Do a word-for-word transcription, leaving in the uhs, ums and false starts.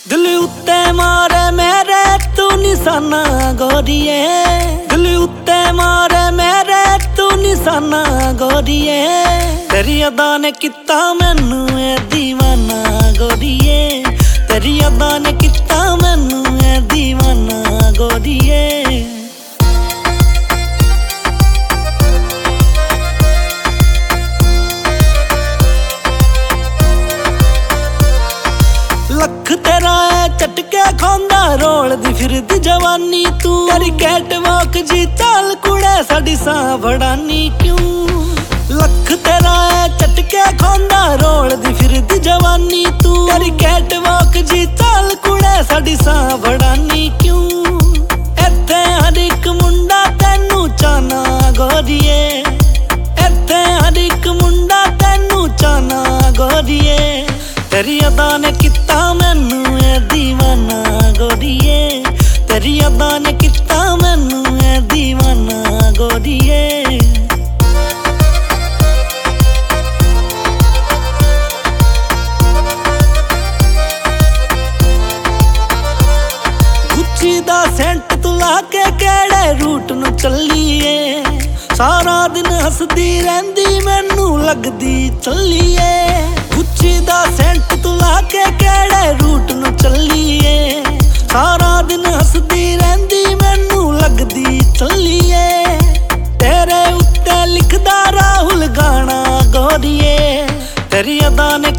दिल उत्ते मारे मेरे तू निशाना गोरिए, दिल उत्ते मारे मेरे तू निशाना गोरिए। तेरी अदा ने किता मैनू ए दीवाना गोरिए, तेरी अदा ने किता मैनू ए दीवाना गोरिए। लख तेरा है चटके खांदा रोल दी फिरदी जवानी तू, तेरी कैट वॉक जी चाल कुड़े साडी सां बड़ानी क्यों। लख तेरा है चटके खांदा रोल दी फिरदी जवानी तू, तेरी कैट वॉक जी चाल कुड़े साडी सां बड़ानी क्यों। इत्थे हर एक मुंडा तैनू चाहना गोरिए, इत्थे हर एक मुंडा तैनू चाहना गोरिए। तेरी अदा ने किता मैनू ए दीवाना गोरिए, तेरी अदा ने किता मैनू ए दीवाना गोरिए। गुच्ची दा सेंट तू ला के केड़े रूट नू चलीए, सारा दिन हसदी रहिंदी मैनू लगदी चलीए। गुच्ची दा सेंट तू ला के केड़े रूट नू चलीए, सारा दिन हसदी रहिंदी मैनू लगदी चलीए। तेरे उत्ते लिखदा राहुल गाना गोरिए, तेरी अदा ने